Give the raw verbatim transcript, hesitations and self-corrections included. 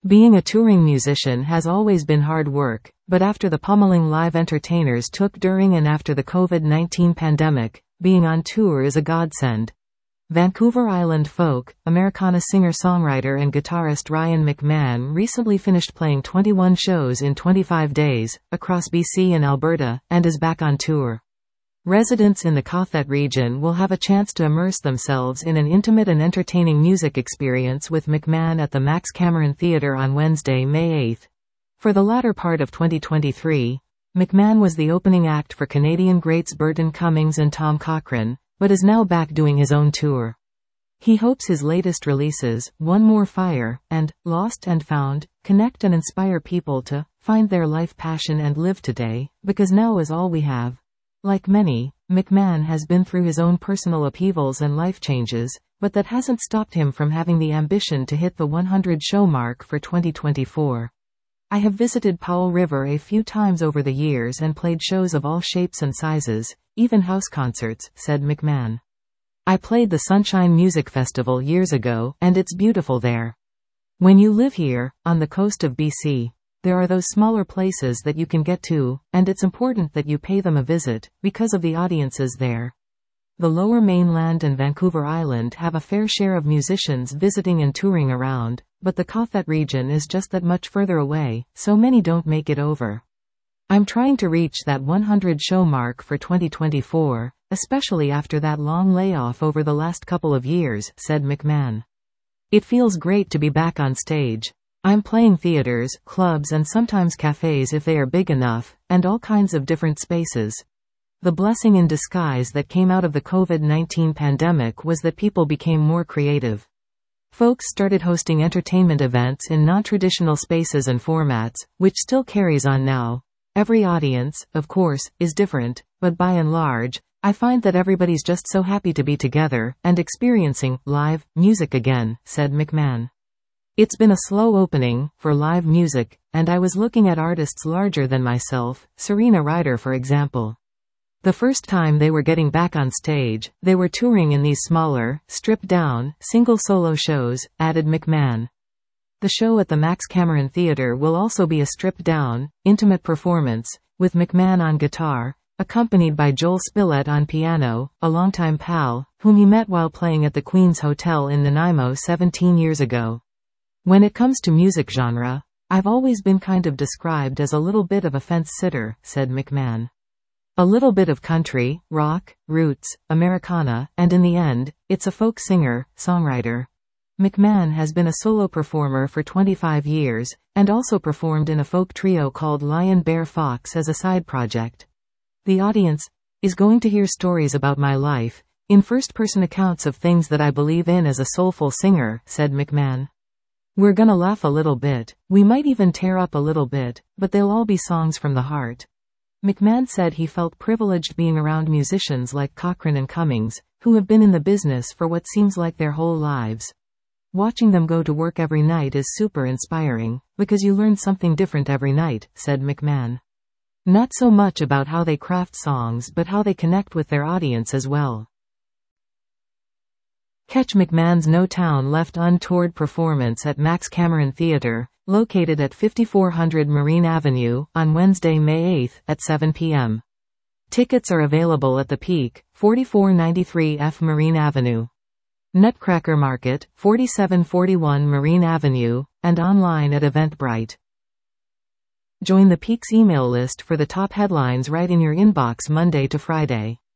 Being a touring musician has always been hard work, but after the pummeling live entertainers took during and after the COVID nineteen pandemic, being on tour is a godsend. Vancouver Island folk, Americana singer-songwriter and guitarist Ryan McMahon recently finished playing twenty-one shows in twenty-five days, across B C and Alberta, and is back on tour. Residents in the Cothet region will have a chance to immerse themselves in an intimate and entertaining music experience with McMahon at the Max Cameron Theatre on Wednesday, May eighth. For the latter part of twenty twenty-three, McMahon was the opening act for Canadian greats Burton Cummings and Tom Cochrane, but is now back doing his own tour. He hopes his latest releases, One More Fire, and Lost and Found, connect and inspire people to find their life passion and live today, because now is all we have. Like many, McMahon has been through his own personal upheavals and life changes, but that hasn't stopped him from having the ambition to hit the one hundred show mark for twenty twenty-four. I have visited Powell River a few times over the years and played shows of all shapes and sizes, even house concerts, said McMahon. I played the Sunshine Music Festival years ago, and it's beautiful there. When you live here, on the coast of B C, there are those smaller places that you can get to, and it's important that you pay them a visit, because of the audiences there. The Lower Mainland and Vancouver Island have a fair share of musicians visiting and touring around, but the Cothet region is just that much further away, so many don't make it over. I'm trying to reach that one hundred show mark for twenty twenty-four, especially after that long layoff over the last couple of years, said McMahon. It feels great to be back on stage. I'm playing theaters, clubs and sometimes cafes if they are big enough, and all kinds of different spaces. The blessing in disguise that came out of the COVID nineteen pandemic was that people became more creative. Folks started hosting entertainment events in non-traditional spaces and formats, which still carries on now. Every audience, of course, is different, but by and large, I find that everybody's just so happy to be together and experiencing live music again, said McMahon. It's been a slow opening for live music, and I was looking at artists larger than myself, Serena Ryder for example. The first time they were getting back on stage, they were touring in these smaller, stripped-down, single solo shows, added McMahon. The show at the Max Cameron Theatre will also be a stripped-down, intimate performance, with McMahon on guitar, accompanied by Joel Spillett on piano, a longtime pal, whom he met while playing at the Queen's Hotel in Nanaimo seventeen years ago. When it comes to music genre, I've always been kind of described as a little bit of a fence-sitter, said McMahon. A little bit of country, rock, roots, Americana, and in the end, it's a folk singer, songwriter. McMahon has been a solo performer for twenty-five years, and also performed in a folk trio called Lion Bear Fox as a side project. The audience is going to hear stories about my life, in first-person accounts of things that I believe in as a soulful singer, said McMahon. We're gonna laugh a little bit, we might even tear up a little bit, but they'll all be songs from the heart. McMahon said he felt privileged being around musicians like Cochrane and Cummings, who have been in the business for what seems like their whole lives. Watching them go to work every night is super inspiring, because you learn something different every night, said McMahon. Not so much about how they craft songs but how they connect with their audience as well. Catch McMahon's No Town Left Untoured performance at Max Cameron Theatre, located at fifty-four hundred Marine Avenue, on Wednesday, May eighth, at seven p m Tickets are available at The Peak, forty-four ninety-three F Marine Avenue. Nutcracker Market, forty-seven forty-one Marine Avenue, and online at Eventbrite. Join the Peak's email list for the top headlines right in your inbox Monday to Friday.